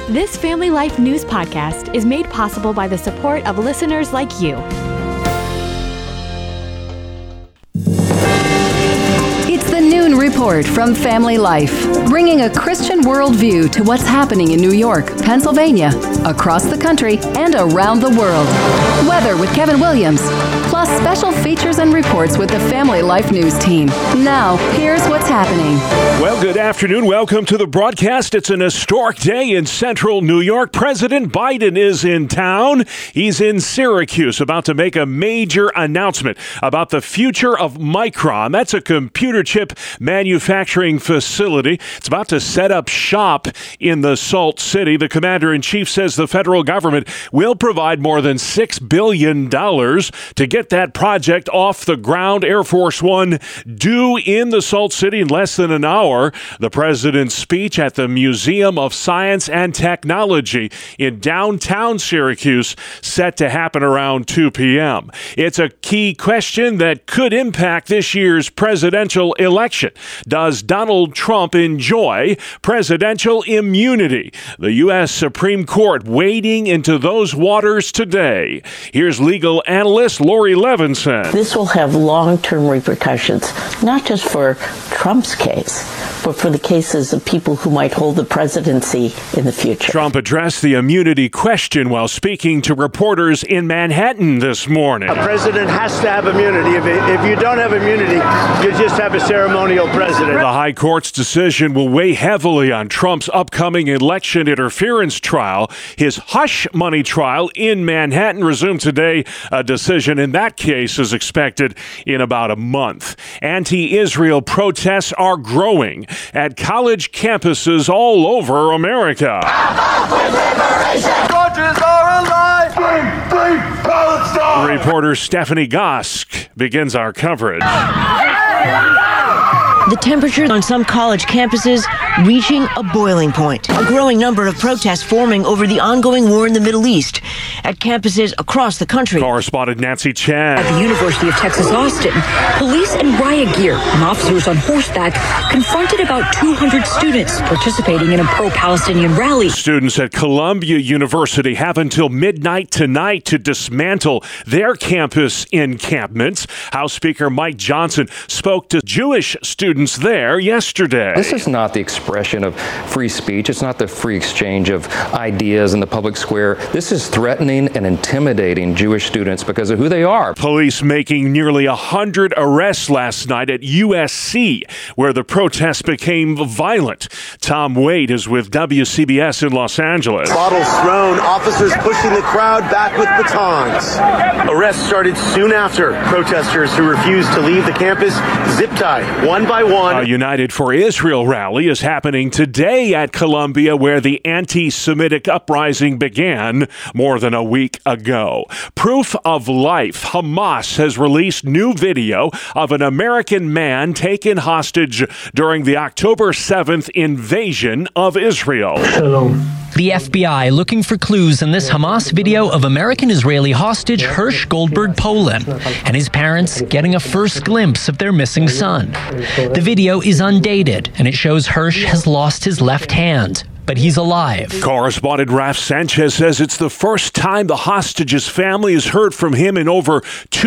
This Family Life News podcast is made possible by the support of listeners like you. It's the Noon Report from Family Life, bringing a Christian worldview to what's happening in New York, Pennsylvania, across the country, and around the world. Weather with Kevin Williams, plus special features and reports with the Family Life News team. Now, here's what's happening. Well, good afternoon. Welcome to the broadcast. It's an historic day in central New York. President Biden is in town. He's in Syracuse, about to make a major announcement about the future of Micron. That's a computer chip manufacturing facility. It's about to set up shop in the Salt City. The commander-in-chief says the federal government will provide more than $6 billion to get that project off the ground. Air Force One due in the Salt City in less than an hour. The president's speech at the Museum of Science and Technology in downtown Syracuse set to happen around 2 p.m. It's a key question that could impact this year's presidential election. Does Donald Trump enjoy presidential immunity? The U.S. Supreme Court wading into those waters today. Here's legal analyst Lori Levinson. This will have long-term repercussions, not just for Trump's case, but for the cases of people who might hold the presidency in the future. Trump addressed the immunity question while speaking to reporters in Manhattan this morning. A president has to have immunity. If you don't have immunity, you just have a ceremonial president. The High Court's decision will weigh heavily on Trump's upcoming election interference trial. His hush money trial in Manhattan resumed today. A decision in that case is expected in about a month. Anti-Israel protests are growing at college campuses all over America. Reporter Stephanie Gosk begins our coverage. The temperature on some college campuses reaching a boiling point. A growing number of protests forming over the ongoing war in the Middle East at campuses across the country. Correspondent Nancy Chan. At the University of Texas Austin, police in riot gear and officers on horseback confronted about 200 students participating in a pro-Palestinian rally. Students at Columbia University have until midnight tonight to dismantle their campus encampments. House Speaker Mike Johnson spoke to Jewish students there yesterday. This is not the expression of free speech. It's not the free exchange of ideas in the public square. This is threatening and intimidating Jewish students because of who they are. Police making nearly 100 arrests last night at USC, where the protests became violent. Tom Wade is with WCBS in Los Angeles. Bottles thrown, officers pushing the crowd back with batons. Arrests started soon after. Protesters who refused to leave the campus zip-tied one by one. A United for Israel rally is happening today at Columbia, where the anti-Semitic uprising began more than a week ago. Proof of Life. Hamas has released new video of an American man taken hostage during the October 7th invasion of Israel. The FBI looking for clues in this Hamas video of American-Israeli hostage Hersh Goldberg Polin and his parents getting a first glimpse of their missing son. The video is undated, and it shows Hersh has lost his left hand, but he's alive. Correspondent Raf Sanchez says it's the first time the hostage's family has heard from him in over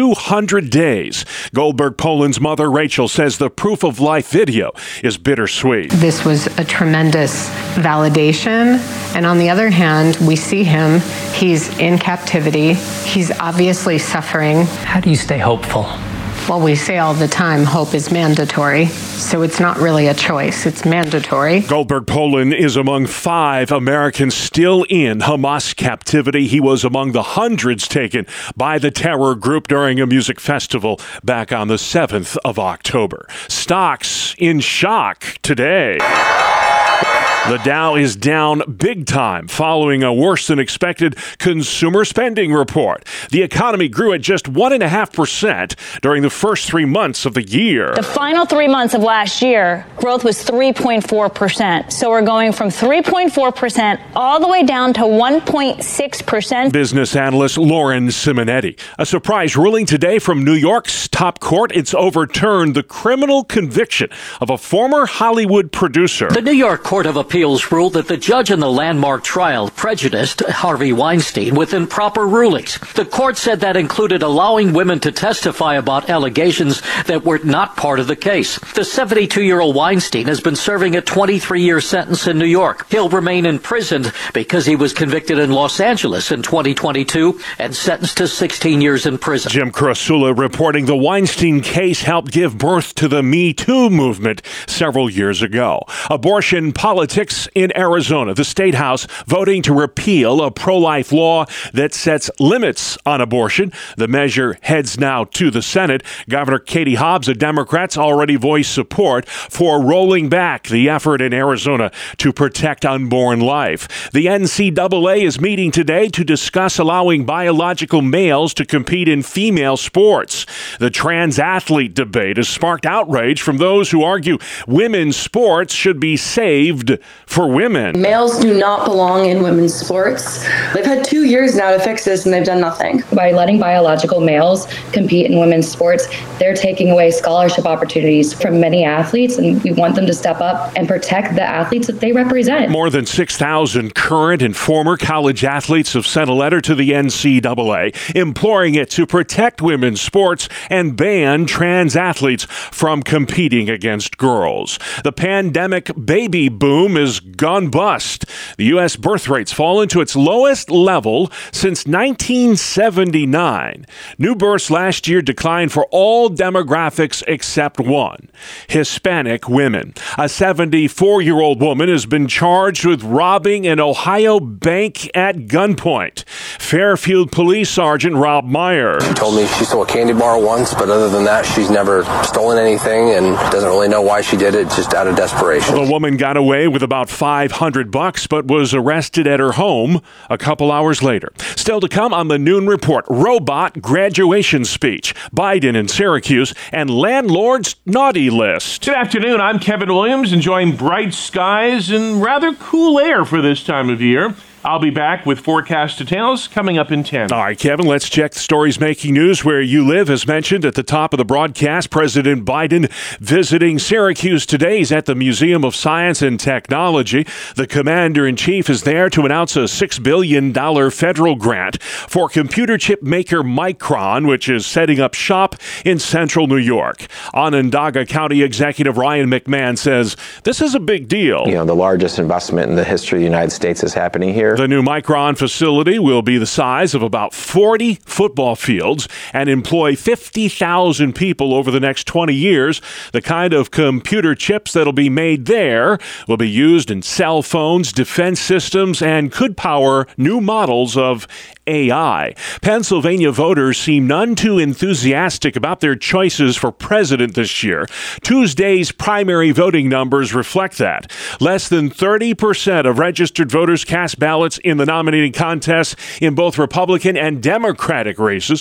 200 days. Goldberg Polin's mother, Rachel, says the Proof of Life video is bittersweet. This was a tremendous validation. And on the other hand, we see him. He's in captivity. He's obviously suffering. How do you stay hopeful? Well, we say all the time, hope is mandatory. So it's not really a choice. It's mandatory. Goldberg Polin is among 5 Americans still in Hamas captivity. He was among the hundreds taken by the terror group during a music festival back on the 7th of October. Stocks in shock today. The Dow is down big time following a worse than expected consumer spending report. The economy grew at just 1.5% during the first 3 months of the year. The final 3 months of last year, growth was 3.4%. So we're going from 3.4% all the way down to 1.6%. Business analyst Lauren Simonetti. A surprise ruling today from New York's top court. It's overturned the criminal conviction of a former Hollywood producer. The New York Court of Appeals Appeals ruled that the judge in the landmark trial prejudiced Harvey Weinstein with improper rulings. The court said that included allowing women to testify about allegations that were not part of the case. The 72-year-old Weinstein has been serving a 23-year sentence in New York. He'll remain imprisoned because he was convicted in Los Angeles in 2022 and sentenced to 16 years in prison. Jim Krasula reporting the Weinstein case helped give birth to the Me Too movement several years ago. Abortion politics in Arizona. The state house voting to repeal a pro-life law that sets limits on abortion. The measure heads now to the Senate. Governor Katie Hobbs of Democrats already voiced support for rolling back the effort in Arizona to protect unborn life. The NCAA is meeting today to discuss allowing biological males to compete in female sports. The trans athlete debate has sparked outrage from those who argue women's sports should be saved for women. Males do not belong in women's sports. They've had 2 years now to fix this and they've done nothing. By letting biological males compete in women's sports, they're taking away scholarship opportunities from many athletes, and we want them to step up and protect the athletes that they represent. More than 6,000 current and former college athletes have sent a letter to the NCAA imploring it to protect women's sports and ban trans athletes from competing against girls. The pandemic baby boom is gone bust. The U.S. birth rate's fallen to its lowest level since 1979. New births last year declined for all demographics except one: Hispanic women. A 74-year-old woman has been charged with robbing an Ohio bank at gunpoint. Fairfield Police Sergeant Rob Meyer. She told me she stole a candy bar once, but other than that, she's never stolen anything and doesn't really know why she did it, just out of desperation. The woman got away with about $500, but was arrested at her home a couple hours later. Still to come on the Noon Report: robot graduation speech, Biden in Syracuse, and landlord's naughty list. Good afternoon. I'm Kevin Williams, enjoying bright skies and rather cool air for this time of year. I'll be back with forecast details coming up in 10. All right, Kevin, let's check the stories making news where you live. As mentioned at the top of the broadcast, President Biden visiting Syracuse today. He's at the Museum of Science and Technology. The commander-in-chief is there to announce a $6 billion federal grant for computer chip maker Micron, which is setting up shop in central New York. Onondaga County Executive Ryan McMahon says this is a big deal. You know, the largest investment in the history of the United States is happening here. The new Micron facility will be the size of about 40 football fields and employ 50,000 people over the next 20 years. The kind of computer chips that'll be made there will be used in cell phones, defense systems, and could power new models of AI. Pennsylvania voters seem none too enthusiastic about their choices for president this year. Tuesday's primary voting numbers reflect that. Less than 30% of registered voters cast ballots in the nominating contest in both Republican and Democratic races.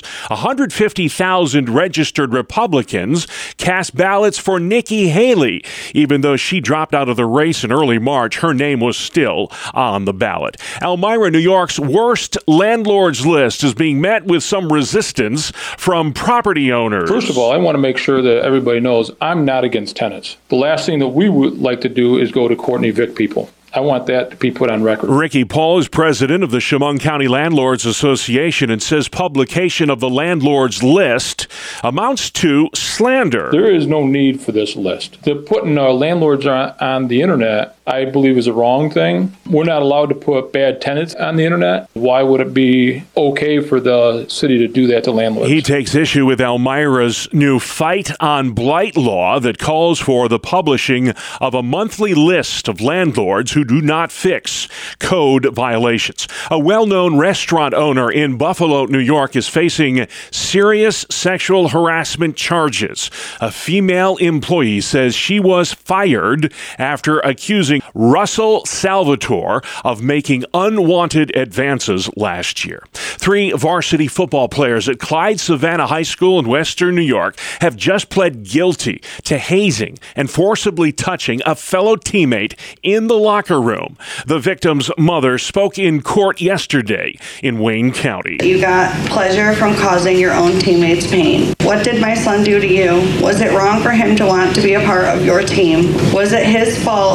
150,000 registered Republicans cast ballots for Nikki Haley. Even though she dropped out of the race in early March, her name was still on the ballot. Elmira, New York's worst landlord's list is being met with some resistance from property owners. First of all, I want to make sure that everybody knows I'm not against tenants. The last thing that we would like to do is go to court and evict people. I want that to be put on record. Ricky Paul is president of the Chemung County Landlords Association and says publication of the landlords list amounts to slander. There is no need for this list. The putting landlords on the internet, I believe, is a wrong thing. We're not allowed to put bad tenants on the internet. Why would it be okay for the city to do that to landlords? He takes issue with Elmira's new Fight on Blight law that calls for the publishing of a monthly list of landlords who do not fix code violations. A well-known restaurant owner in Buffalo, New York, is facing serious sexual harassment charges. A female employee says she was fired after accusing Russell Salvatore of making unwanted advances last year. 3 varsity football players at Clyde Savannah High School in Western New York have just pled guilty to hazing and forcibly touching a fellow teammate in the locker room. The victim's mother spoke in court yesterday in Wayne County. You got pleasure from causing your own teammates pain. What did my son do to you? Was it wrong for him to want to be a part of your team? Was it his fault that he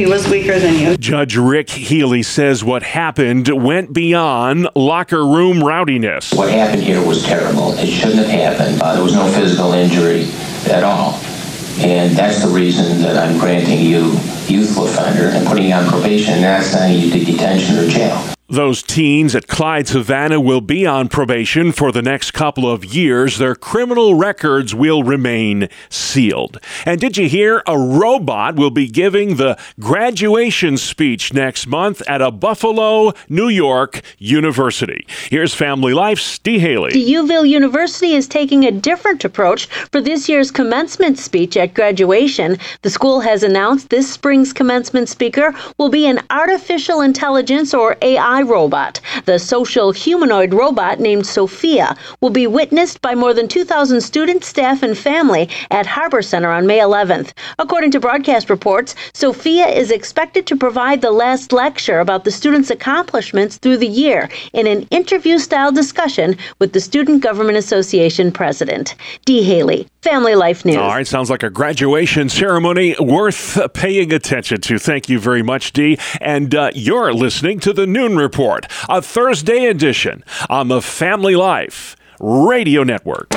was weaker than you. Judge Rick Healy says what happened went beyond locker room rowdiness. What happened here was terrible. It shouldn't have happened. There was no physical injury at all. And that's the reason that I'm granting you youthful offender and putting you on probation and not sending you to detention or jail. Those teens at Clyde Savannah will be on probation for the next couple of years. Their criminal records will remain sealed. And did you hear? A robot will be giving the graduation speech next month at a Buffalo, New York university. Here's Family Life's Dee Haley. D'Youville University is taking a different approach for this year's commencement speech at graduation. The school has announced this spring's commencement speaker will be an artificial intelligence or AI robot. The social humanoid robot named Sophia will be witnessed by more than 2,000 students, staff, and family at Harbor Center on May 11th. According to broadcast reports, Sophia is expected to provide the last lecture about the students' accomplishments through the year in an interview-style discussion with the Student Government Association president. Dee Haley, Family Life News. All right, sounds like a graduation ceremony worth paying attention to. Thank you very much, Dee. And you're listening to the Noon Report, a Thursday edition on the Family Life Radio Network.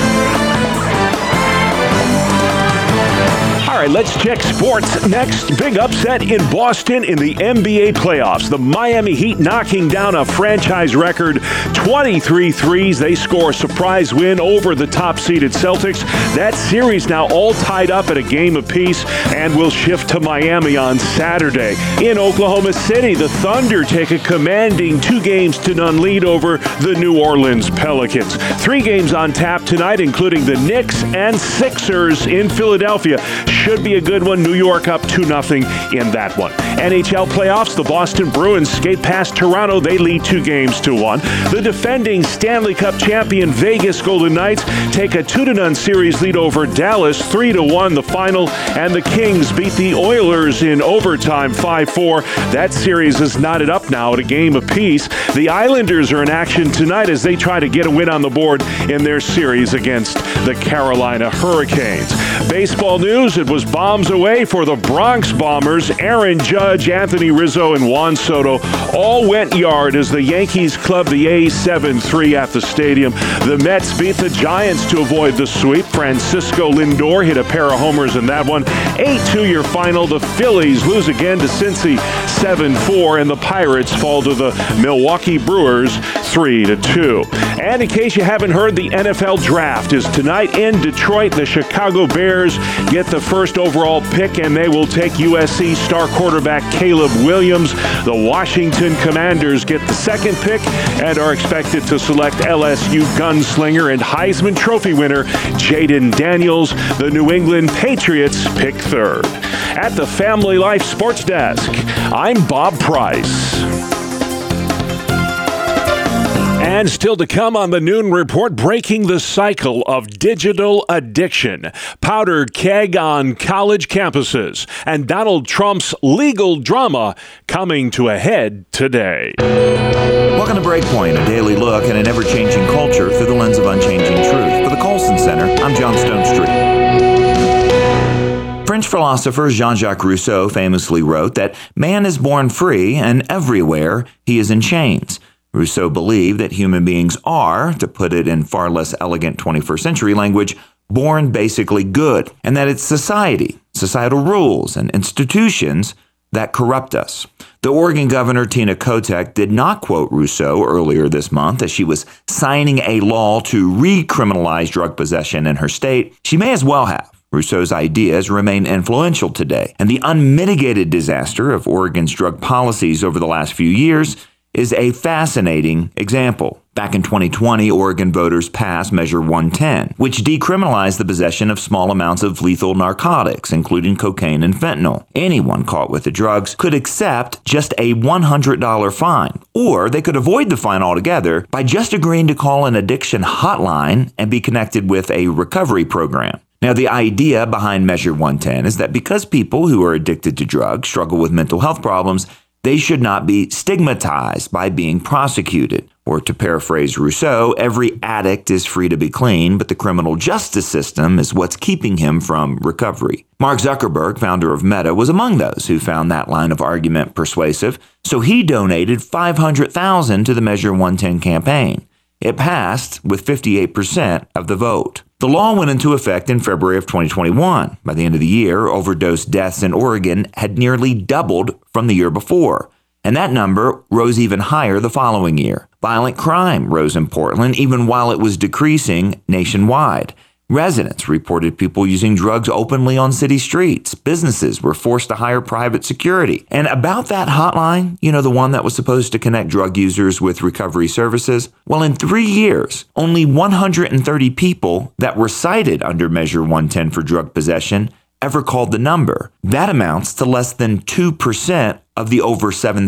All right, let's check sports next. Big upset in Boston in the NBA playoffs. The Miami Heat knocking down a franchise record 23 threes. They score a surprise win over the top-seeded Celtics. That series now all tied up at a game apiece and will shift to Miami on Saturday. In Oklahoma City, the Thunder take a commanding 2-0 lead over the New Orleans Pelicans. 3 games on tap tonight, including the Knicks and Sixers in Philadelphia. Should be a good one. New York up 2-0 in that one. NHL playoffs, the Boston Bruins skate past Toronto. They lead 2-1. The defending Stanley Cup champion Vegas Golden Knights take a 2-0 series lead over Dallas, 3-1 the final, and the Kings beat the Oilers in overtime 5-4. That series is knotted up now at a game apiece. The Islanders are in action tonight as they try to get a win on the board in their series against the Carolina Hurricanes. Baseball news, it was bombs away for the Bronx Bombers. Aaron Judge, Anthony Rizzo, and Juan Soto all went yard as the Yankees clubbed the A's 7-3 at the stadium. The Mets beat the Giants to avoid the sweep. Francisco Lindor hit a pair of homers in that one. 8-2 your final. The Phillies lose again to Cincy 7-4, and the Pirates fall to the Milwaukee Brewers 3-2. And in case you haven't heard, the NFL Draft is tonight in Detroit. The Chicago Bears get the first overall pick, and they will take USC star quarterback Caleb Williams. The Washington Commanders get the second pick and are expected to select LSU gunslinger and Heisman Trophy winner Jaden Daniels. The New England Patriots pick third. At the Family Life Sports Desk, I'm Bob Price. And still to come on the Noon Report, breaking the cycle of digital addiction, powdered keg on college campuses, and Donald Trump's legal drama coming to a head today. Welcome to Breakpoint, a daily look at an ever-changing culture through the lens of unchanging truth. For the Colson Center, I'm John Stonestreet. French philosopher Jean-Jacques Rousseau famously wrote that man is born free and everywhere he is in chains. Rousseau believed that human beings are, to put it in far less elegant 21st century language, born basically good, and that it's societal rules, and institutions that corrupt us. The Oregon Governor Tina Kotek did not quote Rousseau earlier this month as she was signing a law to recriminalize drug possession in her state. She may as well have. Rousseau's ideas remain influential today, and the unmitigated disaster of Oregon's drug policies over the last few years is a fascinating example. Back in 2020, Oregon voters passed Measure 110, which decriminalized the possession of small amounts of lethal narcotics, including cocaine and fentanyl. Anyone caught with the drugs could accept just a $100 fine, or they could avoid the fine altogether by just agreeing to call an addiction hotline and be connected with a recovery program. Now, the idea behind Measure 110 is that because people who are addicted to drugs struggle with mental health problems, they should not be stigmatized by being prosecuted. Or to paraphrase Rousseau, every addict is free to be clean, but the criminal justice system is what's keeping him from recovery. Mark Zuckerberg, founder of Meta, was among those who found that line of argument persuasive, so he donated $500,000 to the Measure 110 campaign. It passed with 58% of the vote. The law went into effect in February of 2021. By the end of the year, overdose deaths in Oregon had nearly doubled from the year before. And that number rose even higher the following year. Violent crime rose in Portland even while it was decreasing nationwide. Residents reported people using drugs openly on city streets. Businesses were forced to hire private security. And about that hotline, the one that was supposed to connect drug users with recovery services, well, in 3 years, only 130 people that were cited under Measure 110 for drug possession ever called the number. That amounts to less than 2% of the over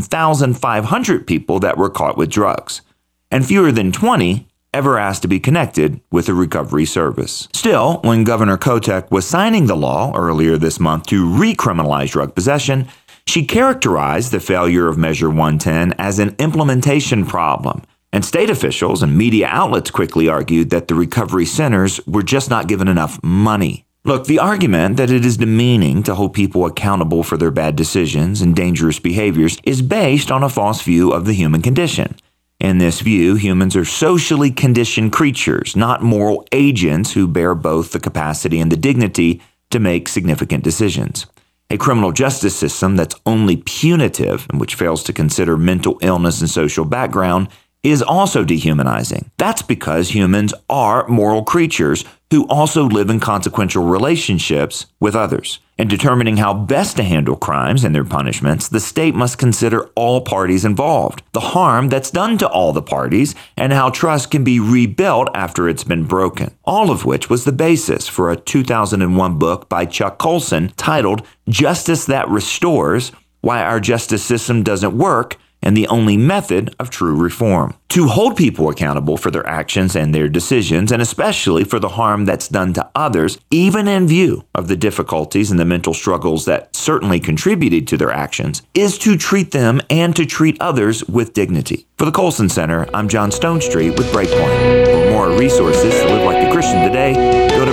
7,500 people that were caught with drugs, and fewer than 20 ever asked to be connected with a recovery service. Still, when Governor Kotek was signing the law earlier this month to recriminalize drug possession, she characterized the failure of Measure 110 as an implementation problem. And state officials and media outlets quickly argued that the recovery centers were just not given enough money. Look, the argument that it is demeaning to hold people accountable for their bad decisions and dangerous behaviors is based on a false view of the human condition. In this view, humans are socially conditioned creatures, not moral agents who bear both the capacity and the dignity to make significant decisions. A criminal justice system that's only punitive and which fails to consider mental illness and social background is also dehumanizing. That's because humans are moral creatures who also live in consequential relationships with others. In determining how best to handle crimes and their punishments, the state must consider all parties involved, the harm that's done to all the parties, and how trust can be rebuilt after it's been broken. All of which was the basis for a 2001 book by Chuck Colson titled Justice That Restores: Why Our Justice System Doesn't Work and the Only Method of True Reform. To hold people accountable for their actions and their decisions, and especially for the harm that's done to others, even in view of the difficulties and the mental struggles that certainly contributed to their actions, is to treat them and to treat others with dignity. For the Colson Center, I'm John Stonestreet with Breakpoint. For more resources to live like a Christian today, go to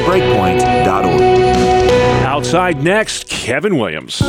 breakpoint.org. Outside next, Kevin Williams.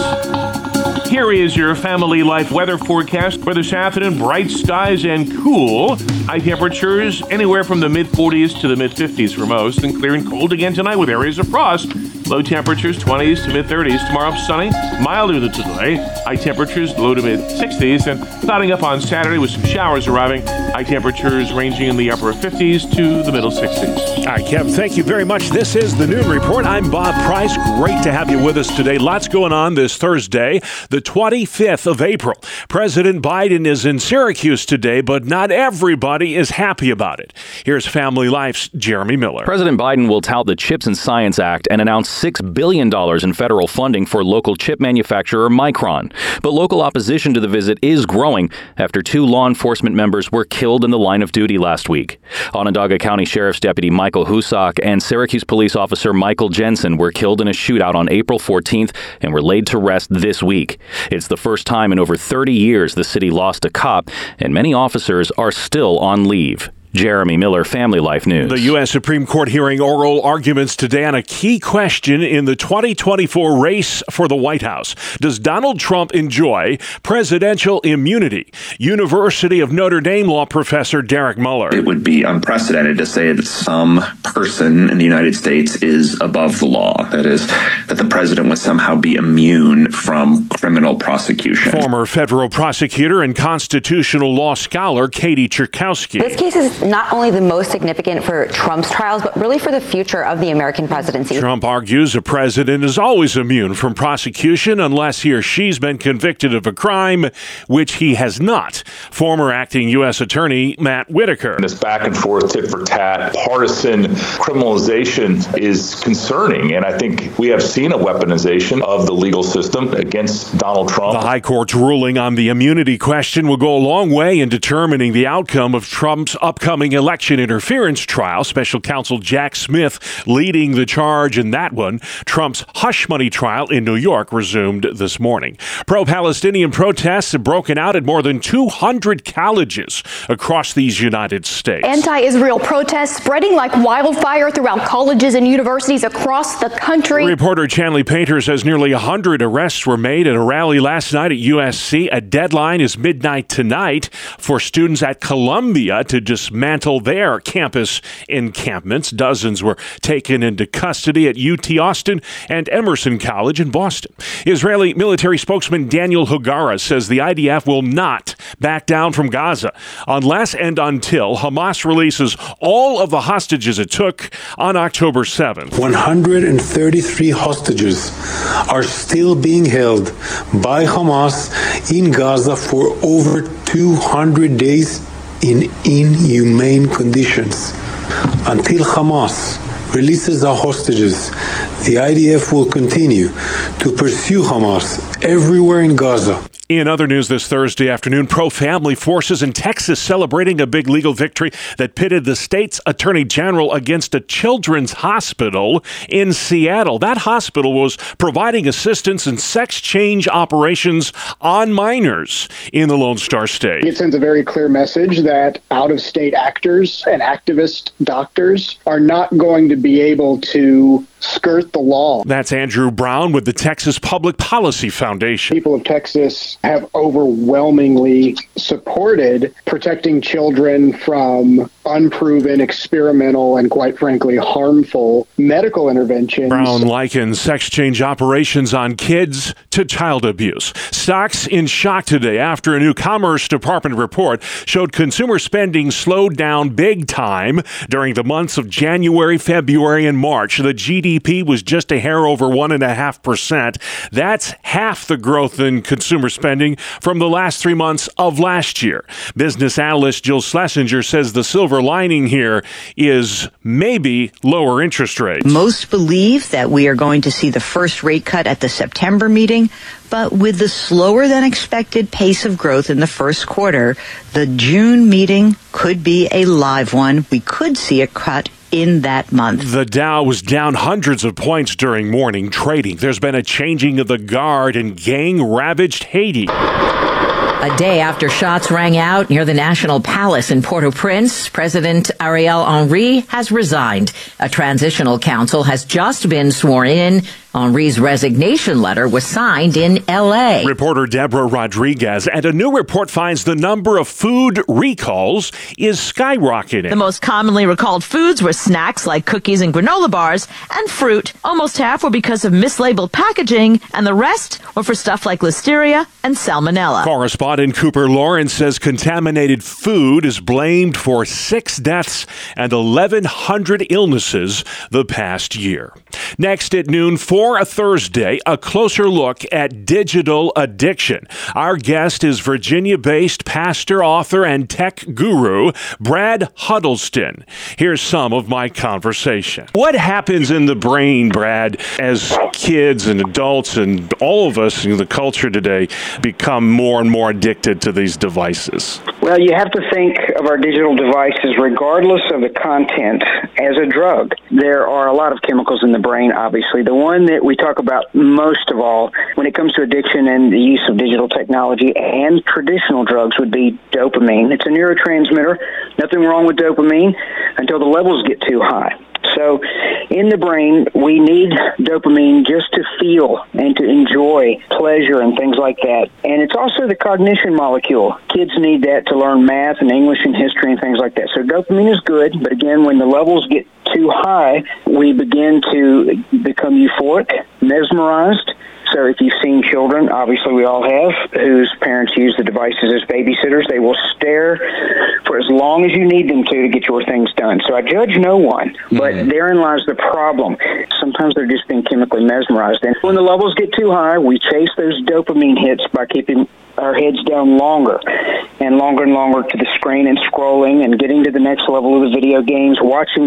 Here is your family life weather forecast for this afternoon. Bright skies and cool. High temperatures anywhere from the mid-40s to the mid-50s for most, and clear and cold again tonight with areas of frost. Low temperatures 20s to mid-30s. Tomorrow sunny, milder than today. High temperatures low to mid-60s, and clouding up on Saturday with some showers arriving. High temperatures ranging in the upper 50s to the middle 60s. All right, Kev, thank you very much. This is the Noon Report. I'm Bob Price. Great to have you with us today. Lots going on this Thursday, the 25th of April. President Biden is in Syracuse today, but not everybody is happy about it. Here's Family Life's Jeremy Miller. President Biden will tout the CHIPS and Science Act and announce $6 billion in federal funding for local chip manufacturer Micron. But local opposition to the visit is growing after 2 law enforcement members were killed in the line of duty last week. Onondaga County Sheriff's Deputy Michael Husak and Syracuse police officer Michael Jensen were killed in a shootout on April 14th and were laid to rest this week. It's the first time in over 30 years the city lost a cop, and many officers are still on leave. Jeremy Miller, Family Life News. The U.S. Supreme Court hearing oral arguments today on a key question in the 2024 race for the White House. Does Donald Trump enjoy presidential immunity? University of Notre Dame law professor Derek Muller. It would be unprecedented to say that some person in the United States is above the law. That is, that the president would somehow be immune from criminal prosecution. Former federal prosecutor and constitutional law scholar Katie Cherkowski. This case is not only the most significant for Trump's trials, but really for the future of the American presidency. Trump argues a president is always immune from prosecution unless he or she's been convicted of a crime, which he has not. Former acting U.S. Attorney Matt Whitaker. This back and forth, tit for tat, partisan criminalization is concerning, and I think we have seen a weaponization of the legal system against Donald Trump. The High Court's ruling on the immunity question will go a long way in determining the outcome of Trump's upcoming upcoming election interference trial. Special counsel Jack Smith leading the charge in that one. Trump's hush money trial in New York resumed this morning. Pro-Palestinian protests have broken out at more than 200 colleges across these United States. Anti-Israel protests spreading like wildfire throughout colleges and universities across the country. Reporter Chanley Painter says nearly 100 arrests were made at a rally last night at USC. A deadline is midnight tonight for students at Columbia to dismantle their campus encampments. Dozens were taken into custody at UT Austin and Emerson College in Boston. Israeli military spokesman Daniel Hagara says the IDF will not back down from Gaza unless and until Hamas releases all of the hostages it took on October 7th. 133 hostages are still being held by Hamas in Gaza for over 200 days in inhumane conditions. Until Hamas releases the hostages, the IDF will continue to pursue Hamas everywhere in Gaza. In other news this Thursday afternoon, pro-family forces in Texas celebrating a big legal victory that pitted the state's attorney general against a children's hospital in Seattle. That hospital was providing assistance in sex change operations on minors in the Lone Star State. It sends a very clear message that out-of-state actors and activist doctors are not going to be able to skirt the law. That's Andrew Brown with the Texas Public Policy Foundation. People of Texas have overwhelmingly supported protecting children from unproven, experimental, and quite frankly, harmful medical interventions. Brown likens sex change operations on kids to child abuse. Stocks in shock today after a new Commerce Department report showed consumer spending slowed down big time during the months of January, February, and March. The GDP was just a hair over 1.5%. That's half the growth in consumer spending from the last 3 months of last year. Business analyst Jill Schlesinger says the silver lining here is maybe lower interest rates. Most believe that we are going to see the first rate cut at the September meeting, but with the slower than expected pace of growth in the first quarter, the June meeting could be a live one. We could see a cut in that month. The Dow was down hundreds of points during morning trading. There's been a changing of the guard in gang-ravaged Haiti. A day after shots rang out near the National Palace in Port-au-Prince, President Ariel Henry has resigned. A transitional council has just been sworn in. Henry's resignation letter was signed in L.A. Reporter Deborah Rodriguez, and a new report finds the number of food recalls is skyrocketing. The most commonly recalled foods were snacks like cookies and granola bars and fruit. Almost half were because of mislabeled packaging, and the rest were for stuff like listeria and salmonella. Correspondent Cooper Lawrence says contaminated food is blamed for 6 deaths and 1,100 illnesses the past year. Next at noon, for a Thursday, a closer look at digital addiction. Our guest is Virginia-based pastor, author, and tech guru, Brad Huddleston. Here's some of my conversation. What happens in the brain, Brad, as kids and adults and all of us in the culture today become more and more addicted to these devices? Well, you have to think of our digital devices, regardless of the content, as a drug. There are a lot of chemicals in the brain, obviously. The one that we talk about most of all when it comes to addiction and the use of digital technology and traditional drugs would be dopamine. It's a neurotransmitter. Nothing wrong with dopamine until the levels get too high. So in the brain, we need dopamine just to feel and to enjoy pleasure and things like that. And it's also the cognition molecule. Kids need that to learn math and English and history and things like that. So dopamine is good, but again, when the levels get too high, we begin to become euphoric, mesmerized. So if you've seen children, obviously we all have, whose parents use the devices as babysitters, they will stare for as long as you need them to get your things done. So I judge no one, but therein lies the problem. Sometimes they're just being chemically mesmerized. And when the levels get too high, we chase those dopamine hits by keeping our heads down longer and longer to the screen and scrolling and getting to the next level of the video games, watching the next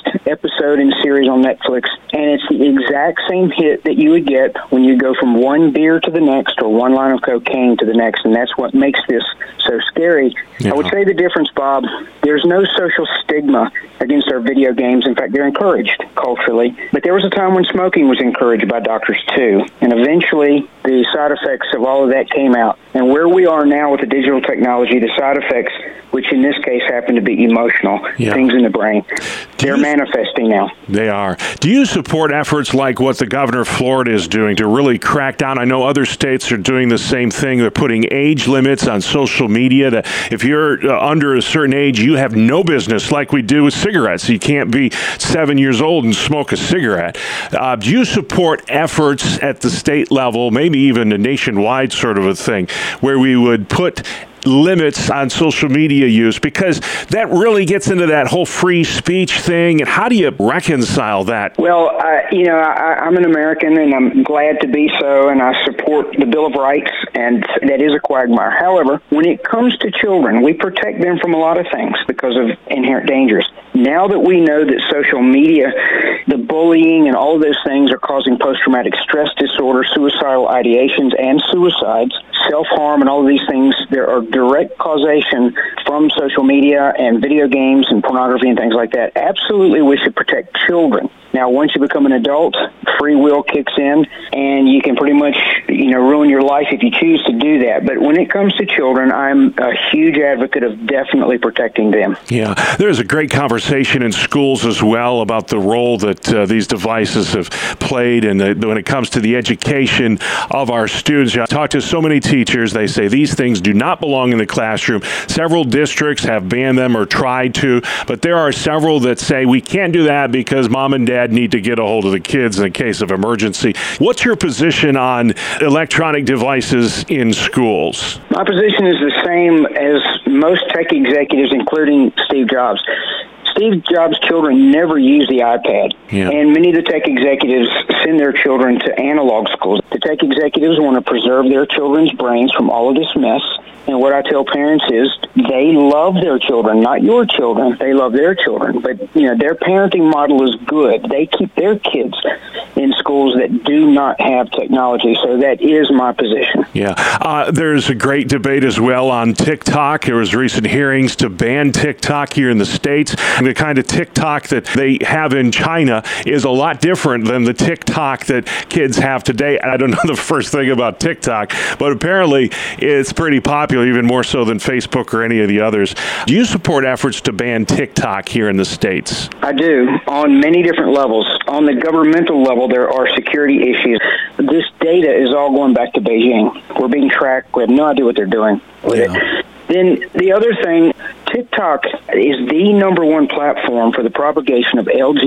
episode in series on Netflix, and it's the exact same hit that you would get when you go from one beer to the next or one line of cocaine to the next, and that's what makes this so scary. I would say the difference, Bob, there's no social stigma against our video games. In fact, they're encouraged culturally. But there was a time when smoking was encouraged by doctors too, and eventually the side effects of all of that came out. And where we are now with the digital technology, the side effects, which in this case happen to be emotional, things in the brain, they're manifesting now. They are. Do you support efforts like what the governor of Florida is doing to really crack down? I know other states are doing the same thing. They're putting age limits on social media. If you're under a certain age, you have no business, like we do with cigarettes. You can't be 7 years old and smoke a cigarette. Do you support efforts at the state level, maybe even a nationwide sort of a thing, where we would put limits on social media use, because that really gets into that whole free speech thing? And how do you reconcile that? Well, I'm an American, and I'm glad to be so, and I support the Bill of Rights, and that is a quagmire. However, when it comes to children, we protect them from a lot of things because of inherent dangers. Now that we know that social media, the bullying and all of those things are causing post-traumatic stress disorder, suicidal ideations, and suicides, self-harm, and all of these things, there are direct causation from social media and video games and pornography and things like that. Absolutely, we should protect children. Now, once you become an adult, free will kicks in, and you can pretty much, ruin your life if you choose to do that. But when it comes to children, I'm a huge advocate of definitely protecting them. Yeah, there's a great conversation in schools as well about the role that these devices have played, and when it comes to the education of our students. I talk to so many teachers. They say these things do not belong in the classroom. Several districts have banned them or tried to, but there are several that say we can't do that because mom and dad need to get a hold of the kids in case of emergency. What's your position on electronic devices in schools? My position is the same as most tech executives, including Steve Jobs. Steve Jobs' children never use the iPad, and many of the tech executives send their children to analog schools. The tech executives want to preserve their children's brains from all of this mess, and what I tell parents is they love their children, not your children. They love their children, but their parenting model is good. They keep their kids in schools that do not have technology, so that is my position. Yeah, there's a great debate as well on TikTok. There was recent hearings to ban TikTok here in the States. The kind of TikTok that they have in China is a lot different than the TikTok that kids have today. I don't know the first thing about TikTok, but apparently it's pretty popular, even more so than Facebook or any of the others. Do you support efforts to ban TikTok here in the States? I do, on many different levels. On the governmental level, there are security issues. This data is all going back to Beijing. We're being tracked. We have no idea what they're doing with it. Then the other thing, TikTok is the number one platform for the propagation of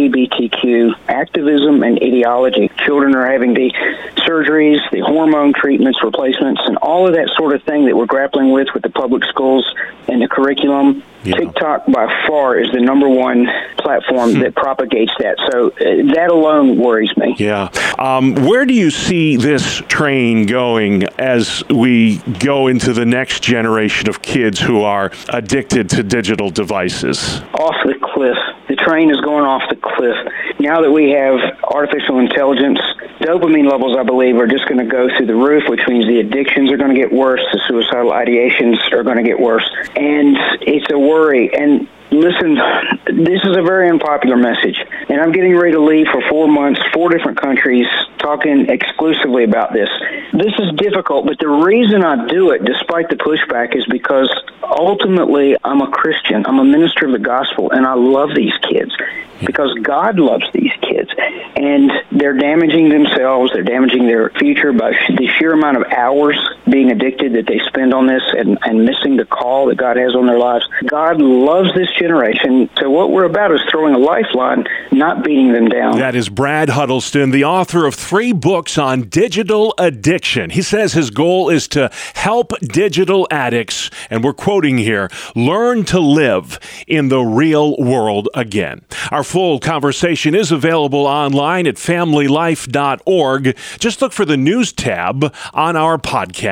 LGBTQ activism and ideology. Children are having the surgeries, the hormone treatments, replacements, and all of that sort of thing that we're grappling with the public schools and the curriculum. TikTok by far is the number one platform that propagates that. So that alone worries me. Yeah. Where do you see this train going as we go into the next generation of kids who are addicted to digital devices? Off the cliff. The train is going off the cliff. Now that we have artificial intelligence, dopamine levels, I believe, are just going to go through the roof, which means the addictions are going to get worse, the suicidal ideations are going to get worse. And it's a worry. And listen, this is a very unpopular message, and I'm getting ready to leave for 4 months, 4 different countries, talking exclusively about this. This is difficult, but the reason I do it, despite the pushback, is because ultimately I'm a Christian. I'm a minister of the gospel, and I love these kids because God loves these kids. And they're damaging themselves, they're damaging their future by the sheer amount of hours being addicted that they spend on this and missing the call that God has on their lives. God loves this generation, so what we're about is throwing a lifeline, not beating them down. That is Brad Huddleston, the author of 3 books on digital addiction. He says his goal is to help digital addicts, and we're quoting here, learn to live in the real world again. Our full conversation is available online at familylife.org. Just look for the news tab on our podcast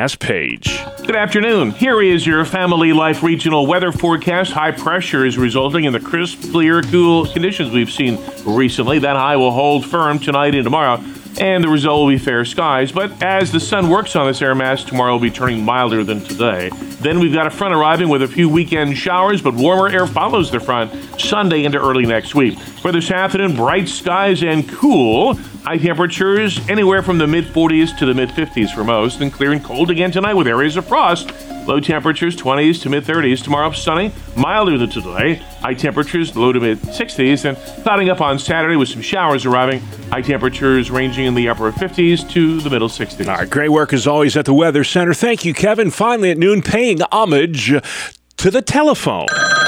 podcast page. Good afternoon. Here is your Family Life regional weather forecast. High pressure is resulting in the crisp, clear, cool conditions we've seen recently. That high will hold firm tonight and tomorrow, and the result will be fair skies. But as the sun works on this air mass, tomorrow will be turning milder than today. Then we've got a front arriving with a few weekend showers, but warmer air follows the front Sunday into early next week. For this afternoon, bright skies and cool. High temperatures anywhere from the mid-40s to the mid-50s for most, and clear and cold again tonight with areas of frost. Low temperatures 20s to mid-30s. Tomorrow sunny, milder than today. High temperatures low to mid-60s, and clouding up on Saturday with some showers arriving. High temperatures ranging in the upper 50s to the middle 60s. All right, great work as always at the Weather Center. Thank you, Kevin. Finally at noon, paying homage to the telephone.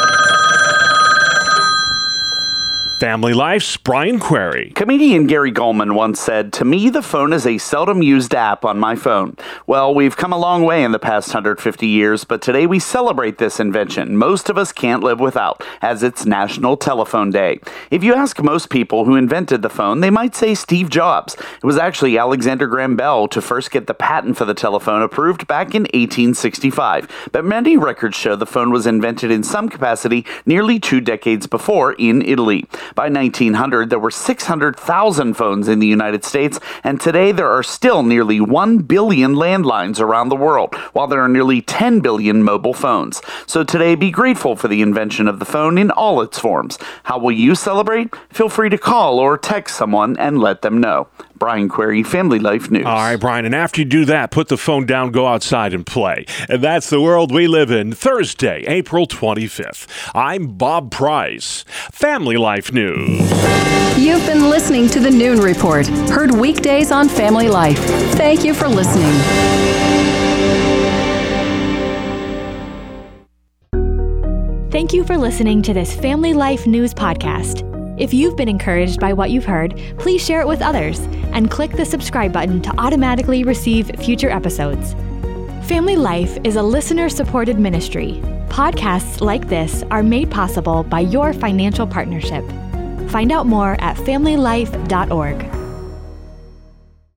Family Life's Brian Query. Comedian Gary Gulman once said, "To me, the phone is a seldom used app on my phone." Well, we've come a long way in the past 150 years, but today we celebrate this invention most of us can't live without, as it's National Telephone Day. If you ask most people who invented the phone, they might say Steve Jobs. It was actually Alexander Graham Bell to first get the patent for the telephone approved back in 1865. But many records show the phone was invented in some capacity nearly 2 decades before in Italy. By 1900, there were 600,000 phones in the United States, and today there are still nearly 1 billion landlines around the world, while there are nearly 10 billion mobile phones. So today, be grateful for the invention of the phone in all its forms. How will you celebrate? Feel free to call or text someone and let them know. Brian Query, Family Life News. All right, Brian, and after you do that, put the phone down, go outside and play. And that's the world we live in. Thursday, April 25th. I'm Bob Price. Family Life News. You've been listening to the Noon Report, heard weekdays on Family Life. Thank you for listening. Thank you for listening to this Family Life News podcast. If you've been encouraged by what you've heard, please share it with others and click the subscribe button to automatically receive future episodes. Family Life is a listener-supported ministry. Podcasts like this are made possible by your financial partnership. Find out more at familylife.org.